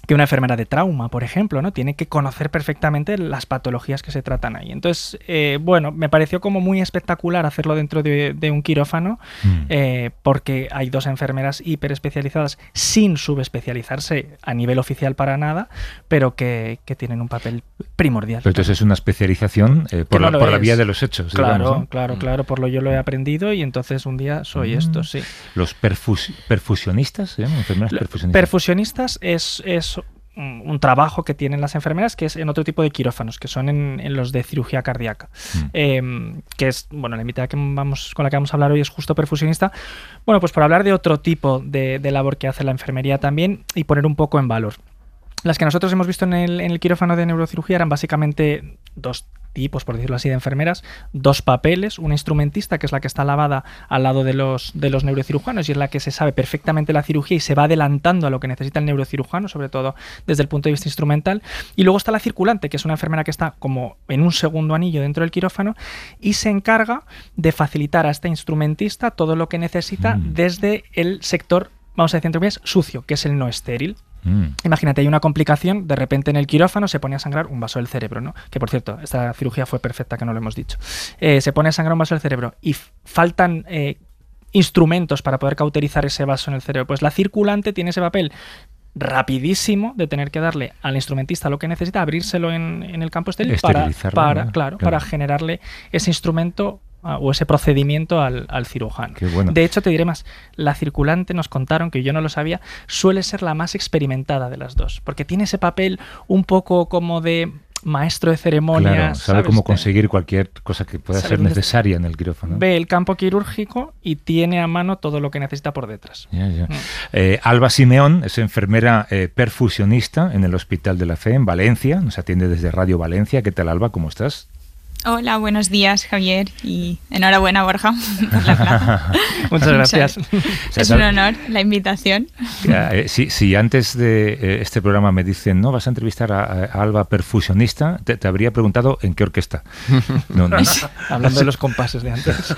que una enfermera de trauma, por ejemplo, ¿no? Tiene que conocer perfectamente las patologías que se tratan ahí. Entonces, eh, bueno, me pareció como muy espectacular hacerlo dentro de, de un quirófano, mm. eh, porque hay dos enfermeras hiperespecializadas sin subespecializarse a nivel oficial para nada, pero que, que tienen un papel primordial. Pero entonces es una especialización eh, por, no la, por la es. vía de los hechos. Claro, digamos, ¿no? claro, claro, por lo yo lo he aprendido y entonces un día soy mm. esto, sí. Los perfus, perfusionistas, ¿se llaman? Enfermeras perfusionistas. Perfusionistas es, es un trabajo que tienen las enfermeras que es en otro tipo de quirófanos, que son en, en los de cirugía cardíaca. Mm. Eh, que es, bueno, la invitada que vamos, con la que vamos a hablar hoy es justo perfusionista. Bueno, pues por hablar de otro tipo de, de labor que hace la enfermería también y poner un poco en valor. Las que nosotros hemos visto en el, en el quirófano de neurocirugía eran básicamente dos tipos, por decirlo así, de enfermeras, dos papeles, una instrumentista, que es la que está lavada al lado de los, de los neurocirujanos y es la que se sabe perfectamente la cirugía y se va adelantando a lo que necesita el neurocirujano, sobre todo desde el punto de vista instrumental. Y luego está la circulante, que es una enfermera que está como en un segundo anillo dentro del quirófano y se encarga de facilitar a este instrumentista todo lo que necesita mm. desde el sector, vamos a decir entre comillas, sucio, que es el no estéril. Mm. Imagínate, hay una complicación, de repente en el quirófano se pone a sangrar un vaso del cerebro, ¿no? Que por cierto, esta cirugía fue perfecta, que no lo hemos dicho. Eh, se pone a sangrar un vaso del cerebro y f- faltan eh, instrumentos para poder cauterizar ese vaso en el cerebro. Pues la circulante tiene ese papel rapidísimo de tener que darle al instrumentista lo que necesita, abrírselo en, en el campo estéril para, para, claro, claro. para generarle ese instrumento o ese procedimiento al, al cirujano. Qué bueno. De hecho, te diré más, la circulante, nos contaron, que yo no lo sabía, suele ser la más experimentada de las dos, porque tiene ese papel un poco como de maestro de ceremonias. Claro, sabe ¿sabes? cómo conseguir cualquier cosa que pueda ser necesaria en el quirófano. Ve el campo quirúrgico y tiene a mano todo lo que necesita por detrás. Ya, ya. Mm. Eh, Alba Simeón es enfermera eh, perfusionista en el Hospital de la Fe en Valencia, nos atiende desde Radio Valencia. ¿Qué tal, Alba? ¿Cómo estás? Hola, buenos días, Javier, y enhorabuena, Borja, por la plaza. Muchas gracias. Es un honor la invitación. Ya, eh, si, si antes de eh, este programa me dicen, no, vas a entrevistar a, a Alba perfusionista, te, te habría preguntado en qué orquesta. No, no. Hablando de los compases de antes.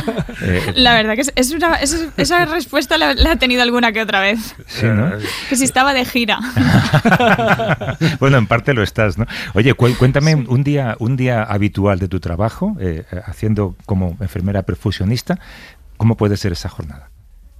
eh, la verdad que es, es una, es, esa respuesta la, la he tenido alguna que otra vez. Sí, ¿no? Que si estaba de gira. Bueno, en parte lo estás, ¿no? Oye, cu- cuéntame sí. un día, un día habitual de tu trabajo, eh, haciendo como enfermera perfusionista, ¿cómo puede ser esa jornada?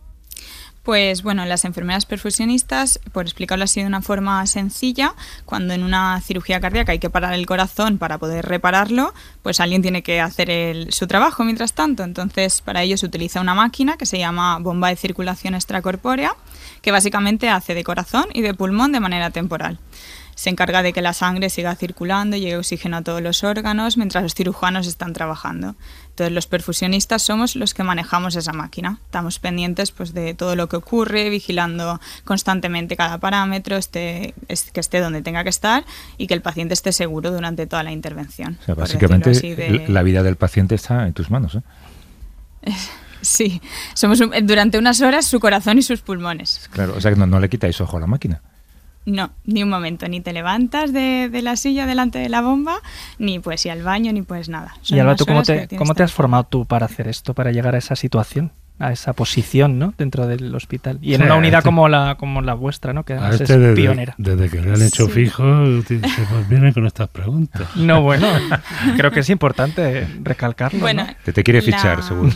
Pues bueno, las enfermeras perfusionistas, por explicarlo así de una forma sencilla, cuando en una cirugía cardíaca hay que parar el corazón para poder repararlo, pues alguien tiene que hacer el, su trabajo mientras tanto. Entonces, para ello se utiliza una máquina que se llama bomba de circulación extracorpórea, que básicamente hace de corazón y de pulmón de manera temporal. Se encarga de que la sangre siga circulando y llegue oxígeno a todos los órganos mientras los cirujanos están trabajando. Entonces los perfusionistas somos los que manejamos esa máquina. Estamos pendientes pues, de todo lo que ocurre, vigilando constantemente cada parámetro, esté, que esté donde tenga que estar y que el paciente esté seguro durante toda la intervención. O sea, básicamente de... la vida del paciente está en tus manos, ¿eh? Sí, somos un, durante unas horas su corazón y sus pulmones. Claro, o sea que no, no le quitáis ojo a la máquina. No, ni un momento, ni te levantas de, de la silla delante de la bomba, ni pues ir al baño, ni pues nada. Son y Alba, ¿tú cómo te, cómo te has formado tú para hacer esto, para llegar a esa situación, a esa posición, ¿no? Dentro del hospital? Y en sí, una unidad este, como la como la vuestra, ¿no? Que además este es desde, pionera. Desde que le han hecho sí. fijo, se vienen con estas preguntas. No, bueno, creo que es importante recalcarlo, bueno, ¿no? Te, te quiere fichar, la... seguro.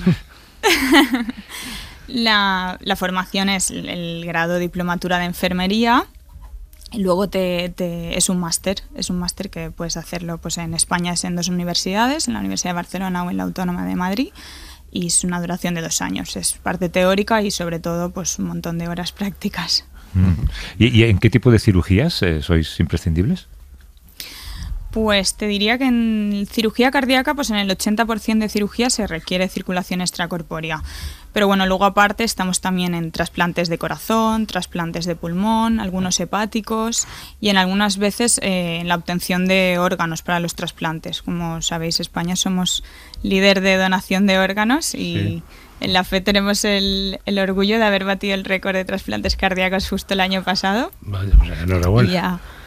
la, la formación es el, el grado de diplomatura de enfermería. Luego te, te, es un máster, es un máster que puedes hacerlo pues en España es en dos universidades, en la Universidad de Barcelona o en la Autónoma de Madrid, y es una duración de dos años. Es parte teórica y sobre todo pues un montón de horas prácticas. Mm. ¿Y, ¿Y en qué tipo de cirugías eh, sois imprescindibles? Pues te diría que en cirugía cardíaca, pues en el ochenta por ciento de cirugía se requiere circulación extracorpórea. Pero bueno, luego aparte estamos también en trasplantes de corazón, trasplantes de pulmón, algunos hepáticos y en algunas veces eh, en la obtención de órganos para los trasplantes. Como sabéis, España somos líder de donación de órganos y sí. En la Fe tenemos el, el orgullo de haber batido el récord de trasplantes cardíacos justo el año pasado. Vaya, pues enhorabuena. Ya.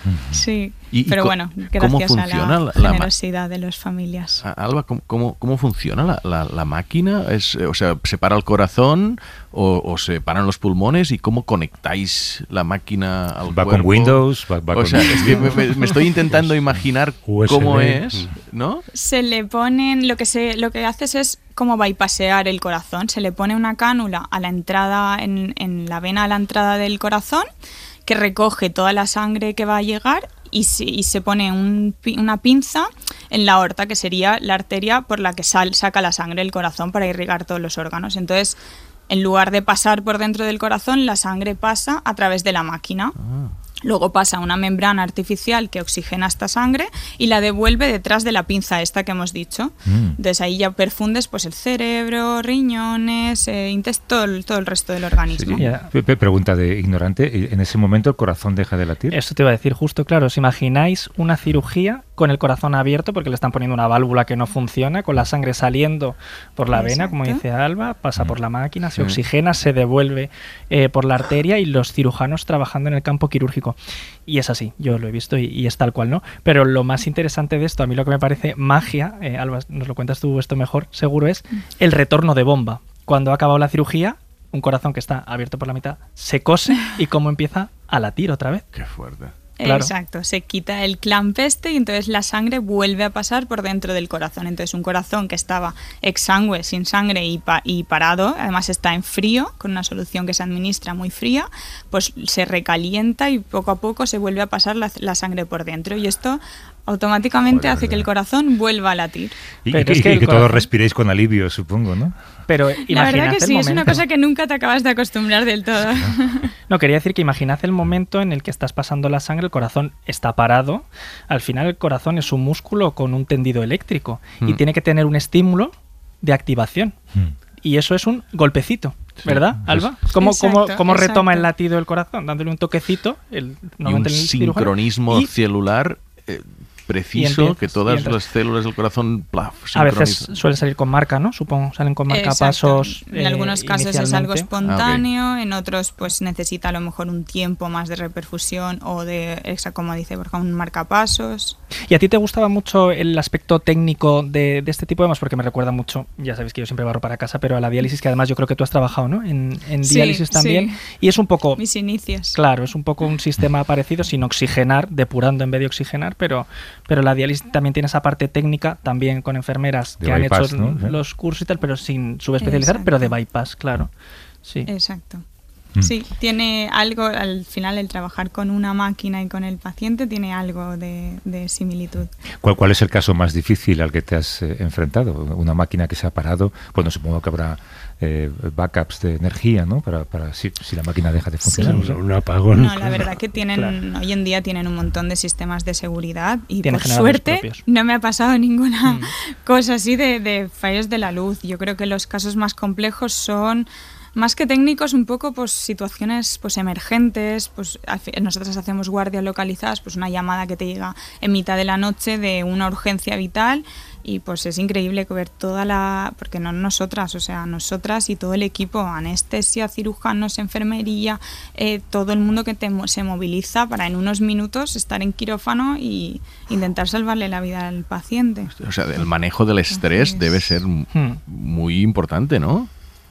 Sí, ¿Y, pero y bueno, ¿cómo gracias funciona a la, la, la generosidad de las familias. Alba, ¿cómo, cómo, cómo funciona la, la, la máquina? Es, o sea, ¿se para el corazón o, o se paran los pulmones? ¿Y cómo conectáis la máquina al va cuerpo? Con Windows, va, va o con sea, es que me, me estoy intentando imaginar U S B. cómo es, ¿no? Se le ponen, lo que se, lo que haces es como bypassear el corazón. Se le pone una cánula a la entrada, en, en la vena a la entrada del corazón, que recoge toda la sangre que va a llegar y se, y se pone un, una pinza en la aorta, que sería la arteria por la que sal, saca la sangre del corazón para irrigar todos los órganos. Entonces, en lugar de pasar por dentro del corazón, la sangre pasa a través de la máquina. Ah. Luego pasa una membrana artificial que oxigena esta sangre y la devuelve detrás de la pinza esta que hemos dicho. Mm. Entonces ahí ya perfundes pues el cerebro, riñones, eh, intestino, todo el, todo el resto del organismo. Sí, ya. Pregunta de ignorante, ¿en ese momento el corazón deja de latir? Eso te iba a decir justo, claro. ¿Os imagináis una cirugía con el corazón abierto porque le están poniendo una válvula que no funciona, con la sangre saliendo por la Exacto. vena, como dice Alba, pasa mm. por la máquina, se mm. oxigena, se devuelve eh, por la arteria y los cirujanos trabajando en el campo quirúrgico? Y es así, yo lo he visto y, y es tal cual, ¿no? Pero lo más interesante de esto, a mí lo que me parece magia, eh, Alba, nos lo cuentas tú esto mejor, seguro, es el retorno de bomba. Cuando ha acabado la cirugía, un corazón que está abierto por la mitad se cose y cómo empieza a latir otra vez. Qué fuerte. Claro. Exacto, se quita el clamp este y entonces la sangre vuelve a pasar por dentro del corazón. Entonces un corazón que estaba exangüe, sin sangre y, pa y parado, además está en frío, con una solución que se administra muy fría, pues se recalienta y poco a poco se vuelve a pasar la, la sangre por dentro. Y esto automáticamente Joder, hace que el corazón vuelva a latir. Y, y, y que, que corazón... todos respiréis con alivio, supongo, ¿no? Pero la verdad que sí, momento. Es una cosa que nunca te acabas de acostumbrar del todo. No, quería decir que imaginad el momento en el que estás pasando la sangre, el corazón está parado, al final el corazón es un músculo con un tendido eléctrico mm. y tiene que tener un estímulo de activación. Mm. Y eso es un golpecito, ¿verdad, sí, Alba? ¿Cómo, exacto, cómo, cómo retoma el latido del corazón? Dándole un toquecito. El, y un sincronismo y, celular... Eh, preciso, empiezas, que todas las células del corazón plaf, a veces suele salir con marca, ¿no? Supongo, salen con marcapasos. En eh, algunos casos es algo espontáneo, ah, okay. En otros pues necesita a lo mejor un tiempo más de reperfusión o de, como dice Borja, un marcapasos. ¿Y a ti te gustaba mucho el aspecto técnico de, de este tipo de temas? Porque me recuerda mucho, ya sabes que yo siempre barro para casa, pero a la diálisis, que además yo creo que tú has trabajado, ¿no? En, en sí, diálisis también. Sí. Y es un poco... Mis inicios. Claro, es un poco un sistema parecido, sin oxigenar, depurando en vez de oxigenar, pero... Pero la diálisis también tiene esa parte técnica, también con enfermeras de que bypass, han hecho, ¿no? Los cursos y tal, pero sin subespecializar, Exacto. pero de bypass, claro. Sí. Exacto. Mm. Sí, tiene algo, al final el trabajar con una máquina y con el paciente tiene algo de, de similitud. ¿Cuál, ¿Cuál es el caso más difícil al que te has eh, enfrentado? Una máquina que se ha parado, bueno, supongo que habrá eh, backups de energía, ¿no? Para, para si, si la máquina deja de funcionar. Sí, un apagón. No, la verdad que tienen, claro. hoy en día tienen un montón de sistemas de seguridad y Tienen por suerte propios. No me ha pasado ninguna mm. cosa así de, de fallos de la luz. Yo creo que los casos más complejos son... Más que técnicos, un poco pues situaciones pues emergentes, pues nosotros hacemos guardias localizadas, pues una llamada que te llega en mitad de la noche de una urgencia vital y pues es increíble ver toda la, porque no nosotras, o sea, nosotras y todo el equipo, anestesia, cirujanos, enfermería, eh, todo el mundo que te, se moviliza para en unos minutos estar en quirófano y intentar salvarle la vida al paciente. O sea, el manejo del estrés Entonces, debe ser hmm. muy importante, ¿no?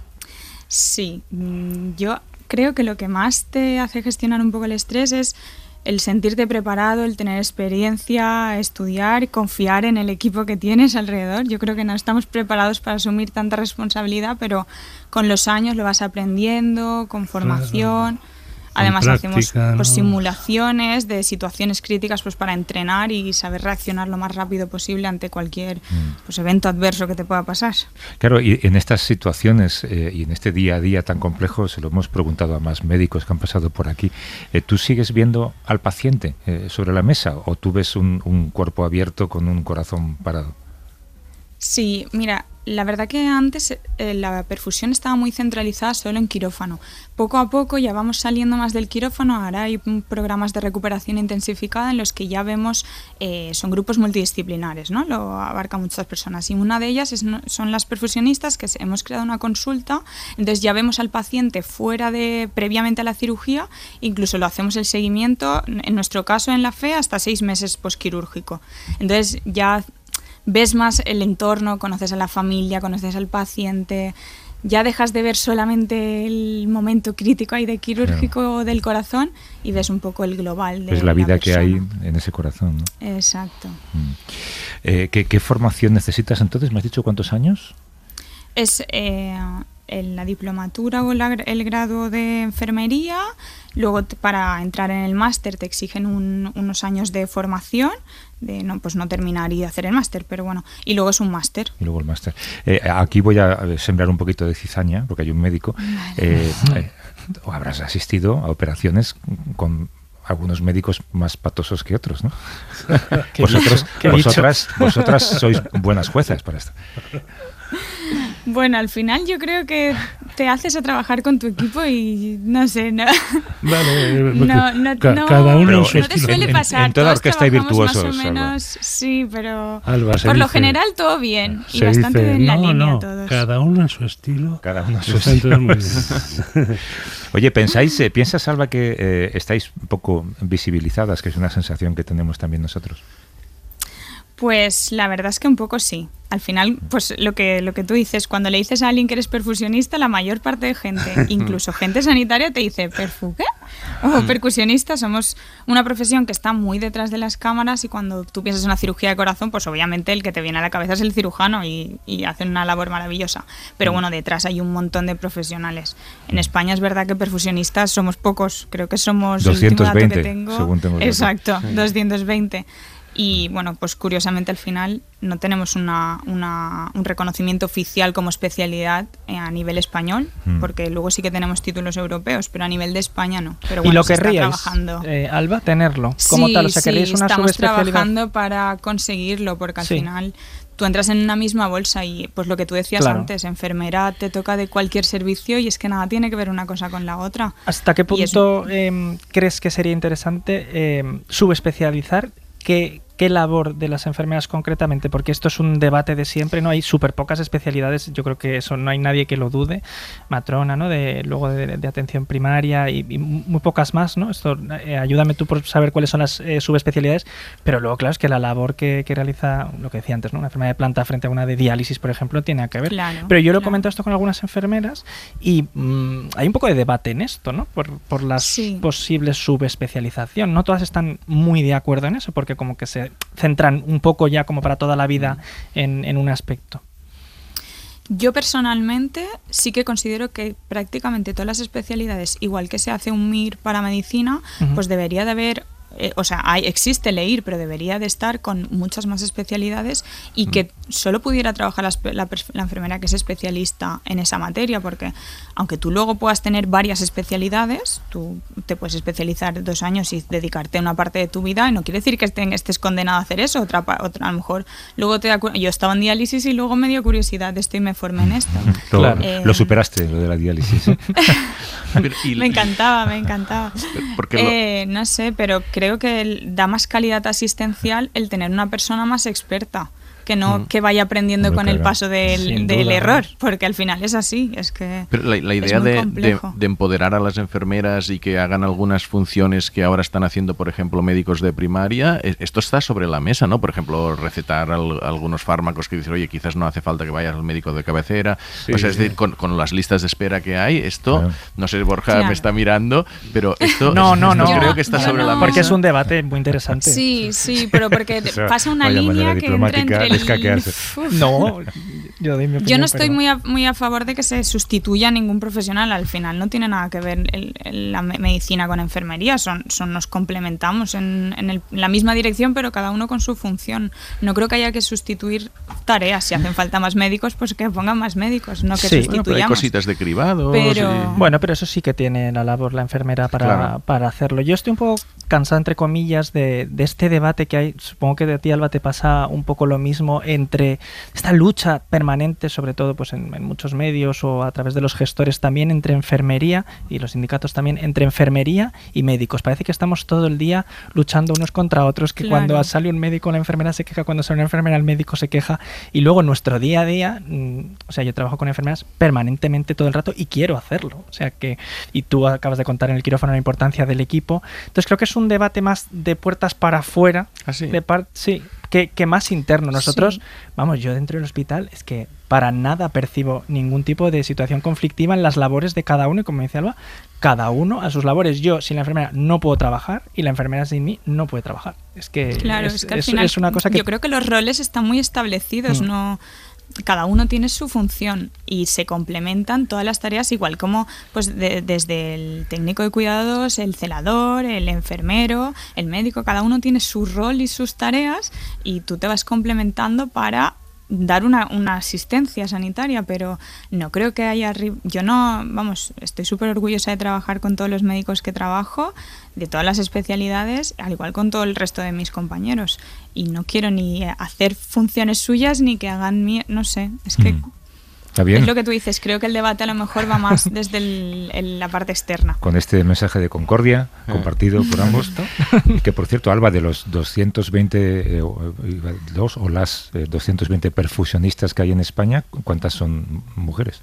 Sí, yo creo que lo que más te hace gestionar un poco el estrés es el sentirte preparado, el tener experiencia, estudiar, confiar en el equipo que tienes alrededor. Yo creo que no estamos preparados para asumir tanta responsabilidad, pero con los años lo vas aprendiendo, con formación... Claro. Además práctica, hacemos pues, ¿no? simulaciones de situaciones críticas pues para entrenar y saber reaccionar lo más rápido posible ante cualquier pues, evento adverso que te pueda pasar. Claro, y en estas situaciones eh, y en este día a día tan complejo, se lo hemos preguntado a más médicos que han pasado por aquí, eh, ¿tú sigues viendo al paciente eh, sobre la mesa o tú ves un, un cuerpo abierto con un corazón parado? Sí, mira, la verdad que antes eh, la perfusión estaba muy centralizada solo en quirófano. Poco a poco ya vamos saliendo más del quirófano, ahora hay programas de recuperación intensificada en los que ya vemos, eh, son grupos multidisciplinares, ¿no? Lo abarca muchas personas y una de ellas es, son las perfusionistas, que hemos creado una consulta, entonces ya vemos al paciente fuera de, previamente a la cirugía, incluso lo hacemos el seguimiento, en nuestro caso en la F E, hasta seis meses posquirúrgico. Entonces ya ves más el entorno, conoces a la familia, conoces al paciente, ya dejas de ver solamente el momento crítico ahí de quirúrgico claro. del corazón y ves un poco el global de pues la vida la que hay en ese corazón, ¿no? Exacto. Mm. Eh, ¿qué, ¿Qué formación necesitas entonces? ¿Me has dicho cuántos años? Es eh, en la diplomatura o la, el grado de enfermería. Luego te, para entrar en el máster te exigen un, unos años de formación, de no pues no terminar y hacer el máster, pero bueno, y luego es un máster. Y luego el máster. Eh, aquí voy a sembrar un poquito de cizaña, porque hay un médico. Vale. Eh, eh, o habrás asistido a operaciones con algunos médicos más patosos que otros, ¿no? vosotros, vosotras, vosotras sois buenas juezas para esto. Bueno, al final yo creo que te haces a trabajar con tu equipo y no sé, no. Vale, no, no, ca no, cada uno no, su no te suele pasar. En, en toda orquesta hay virtuosos. Más o menos, sí, pero Alba, por dice, lo general todo bien y bastante dice, en la no, línea no, todos. Cada uno en su estilo. Cada uno en su estilo. Oye, pensáis, eh, piensas, Alba, que eh, estáis un poco visibilizadas, que es una sensación que tenemos también nosotros. Pues la verdad es que un poco sí. Al final, pues lo que lo que tú dices, cuando le dices a alguien que eres perfusionista, la mayor parte de gente, incluso gente sanitaria, te dice ¿perfu qué? O percusionista. Somos una profesión que está muy detrás de las cámaras y cuando tú piensas en una cirugía de corazón, pues obviamente el que te viene a la cabeza es el cirujano y, y hacen una labor maravillosa. Pero bueno, detrás hay un montón de profesionales. En España es verdad que perfusionistas somos pocos, creo que somos doscientos veinte, el último dato que tengo. Según tengo Exacto, sí. doscientos veinte. Y bueno, pues curiosamente al final no tenemos una, una, un reconocimiento oficial como especialidad a nivel español, mm. porque luego sí que tenemos títulos europeos, pero a nivel de España no. Pero bueno, ¿y lo se está querríais, trabajando. Eh, Alba, tenerlo como sí, tal? O sea, sí, ¿queréis una estamos subespecialidad? trabajando para conseguirlo, porque al sí. final tú entras en una misma bolsa y pues lo que tú decías claro. antes, enfermera te toca de cualquier servicio y es que nada tiene que ver una cosa con la otra. ¿Hasta qué punto eh, crees que sería interesante eh, subespecializar? ¿Qué, ¿Qué labor de las enfermeras concretamente? Porque esto es un debate de siempre, ¿no? Hay súper pocas especialidades, yo creo que eso no hay nadie que lo dude. Matrona, ¿no? De, luego de, de atención primaria y, y muy pocas más, ¿no? Esto, eh, ayúdame tú por saber cuáles son las eh, subespecialidades, pero luego, claro, es que la labor que, que realiza, lo que decía antes, ¿no? Una enfermera de planta frente a una de diálisis, por ejemplo, tiene que ver. Claro, pero yo lo claro. comento esto con algunas enfermeras y mmm, hay un poco de debate en esto, ¿no? Por, por las sí. posibles subespecialización. No todas están muy de acuerdo en eso, porque como que se centran un poco ya como para toda la vida en, en un aspecto. Yo personalmente sí que considero que prácticamente todas las especialidades, igual que se hace un M I R para medicina, uh-huh. pues debería de haber, eh, o sea, hay, existe el E I R, pero debería de estar con muchas más especialidades y uh-huh. que solo pudiera trabajar la, la, la enfermera que es especialista en esa materia, porque aunque tú luego puedas tener varias especialidades, tú te puedes especializar dos años y dedicarte a una parte de tu vida y no quiere decir que estés, estés condenado a hacer eso. Otra, otra, a lo mejor luego te da, yo estaba en diálisis y luego me dio curiosidad de esto y me formé en esto. Lo, claro. eh, lo superaste, lo de la diálisis. ¿eh? me encantaba, me encantaba. Eh, lo... No sé, pero creo que el, da más calidad asistencial el tener una persona más experta. Que no mm. que vaya aprendiendo no, con claro. el paso del, del error, porque al final es así, es que Pero la, la idea de, de, de empoderar a las enfermeras y que hagan algunas funciones que ahora están haciendo, por ejemplo, médicos de primaria, esto está sobre la mesa, ¿no? Por ejemplo, recetar al, algunos fármacos que dicen, oye, quizás no hace falta que vayas al médico de cabecera, sí, o sea, es sí. decir, con, con las listas de espera que hay, esto, claro. no sé, Borja claro. me está mirando, pero esto no, no, esto no, creo que está sobre no. la mesa. Porque es un debate muy interesante. Sí, sí, pero porque pasa una línea que entra entre el... ¿Qué hace? No, yo, opinión, yo no estoy pero... muy, a, muy a favor de que se sustituya a ningún profesional. Al final no tiene nada que ver el, el, la medicina con enfermería, son, son nos complementamos en, en el, la misma dirección, pero cada uno con su función. No creo que haya que sustituir tareas. Si hacen falta más médicos, pues que pongan más médicos, no que sí. sustituyamos. Bueno, pero hay cositas de cribado. Pero... Sí. Bueno, pero eso sí que tiene la labor la enfermera para, claro. para hacerlo. Yo estoy un poco cansada, entre comillas, de, de este debate que hay. Supongo que de ti, Alba, te pasa un poco lo mismo. mismo entre esta lucha permanente, sobre todo pues en, en muchos medios o a través de los gestores también, entre enfermería y los sindicatos también, entre enfermería y médicos. Parece que estamos todo el día luchando unos contra otros, que Claro. cuando sale un médico la enfermera se queja, cuando sale una enfermera el médico se queja, y luego en nuestro día a día, mm, o sea, yo trabajo con enfermeras permanentemente todo el rato y quiero hacerlo. O sea que, y tú acabas de contar en el quirófano la importancia del equipo. Entonces creo que es un debate más de puertas para afuera, ¿Ah, sí? de par sí, que, que más interno. Nosotros, Sí. vamos, yo dentro del hospital es que para nada percibo ningún tipo de situación conflictiva en las labores de cada uno, y como dice Alba, cada uno a sus labores. Yo sin la enfermera no puedo trabajar y la enfermera sin mí no puede trabajar. Es que, Claro, es, es, que al es- final es una cosa que... yo creo que los roles están muy establecidos, Mm. no cada uno tiene su función y se complementan todas las tareas igual, como pues de- desde el técnico de cuidados, el celador, el enfermero, el médico, cada uno tiene su rol y sus tareas y tú te vas complementando para dar una, una asistencia sanitaria, pero no creo que haya... arri- Yo no, vamos, estoy súper orgullosa de trabajar con todos los médicos que trabajo, de todas las especialidades, al igual con todo el resto de mis compañeros. Y no quiero ni hacer funciones suyas ni que hagan mi... No sé, es que... Mm. Está bien. Es lo que tú dices, creo que el debate a lo mejor va más desde el- el- la parte externa. Con este mensaje de concordia compartido por ambos, que por cierto, Alba, de los doscientos veinte eh, o, iba- los o las eh, doscientos veinte perfusionistas que hay en España, ¿cuántas son mujeres?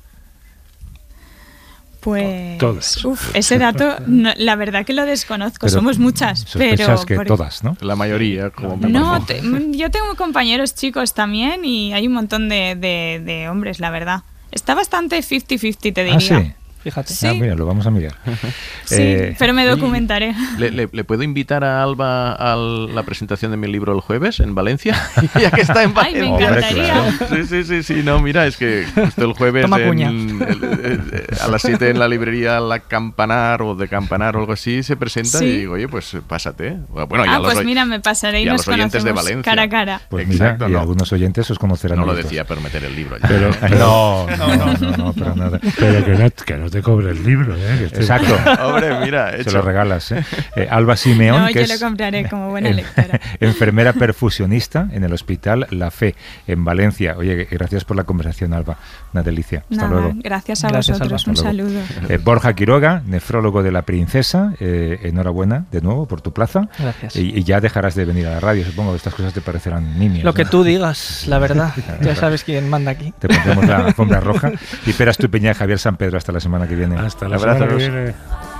Pues... Todas. Uf, ese dato, no, la verdad que lo desconozco, Pero somos muchas, pero... sospechas que por- todas, ¿no? La mayoría, como me No, parece. te- yo tengo compañeros chicos también y hay un montón de, de- de hombres, la verdad. Está bastante cincuenta cincuenta, te diría. Ah, sí. Fíjate. Sí. Ah, mira, lo vamos a mirar. Sí, Eh, pero me oye, documentaré. ¿Le, le, le puedo invitar a Alba a la presentación de mi libro el jueves en Valencia? Ya que está en Ay, me Valencia. encantaría. Hombre, Sí, sí, sí, sí, no, mira, es que justo el jueves Toma en- cuña. el- el- a las siete en la librería La Campanar o de Campanar o algo así se presenta Sí. y digo, oye, pues pásate. Bueno, ya ah, los pues oy- mira, me pasaré y, y a nos los oyentes de conocemos Valencia. cara a cara. Pues Exacto, mira, y no. algunos oyentes os conocerán. No lo los dos. decía por meter el libro ya. Pero, no, no, no, no, no, para nada. Pero que no, que no te cobre el libro, ¿eh? Que esté- Exacto. Hombre, mira, Se hecho. lo regalas, ¿eh? Eh, Alba Simeón, No, que yo es lo compraré como buena en- lectora. enfermera perfusionista en el Hospital La Fe, en Valencia. Oye, gracias por la conversación, Alba. Una delicia. Hasta Nada, luego. gracias a Gracias, vosotros, Alba. un Hasta luego. saludo. Eh, Borja Quiroga, nefrólogo de la Princesa, eh, enhorabuena de nuevo por tu plaza. Gracias. Y, y ya dejarás de venir a la radio, supongo que estas cosas te parecerán nimias. Lo que ¿no? tú digas, la verdad. Ya sabes quién manda aquí. Te pondremos la alfombra roja. Y Pera Estupiñá y Javier San Pedro hasta la semana que viene. Hasta la semana que Abrazos. viene.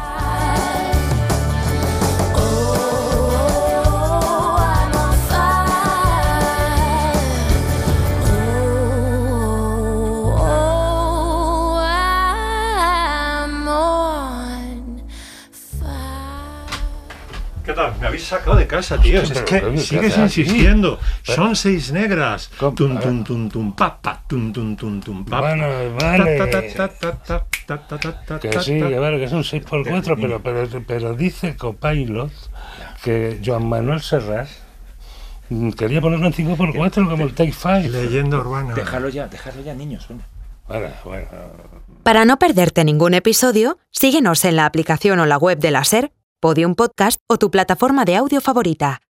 ¿Qué tal? Me habéis sacado de casa, tío. Hostia, Es pero que ¿qué sigues haces aquí? insistiendo. Pero- Son seis negras. ¿Cómo? Tum, tum, tum, tum, pa, pa, tum, tum, tum, tum, pa. Bueno, vale. Ta, ta, ta, ta, ta, ta, ta, ta, ta, Que ta, sí, ta. que vale, que es un seis por cuatro, pero, pero, pero dice Copilot que Joan Manuel Serrat mm, quería ponerlo en cinco por cuatro como el Take Five. Leyenda urbana. Déjalo ya, déjalo ya, niños. venga. Bueno, bueno. Para no perderte ningún episodio, síguenos en la aplicación o la web de la SER, Podium Podcast o tu plataforma de audio favorita.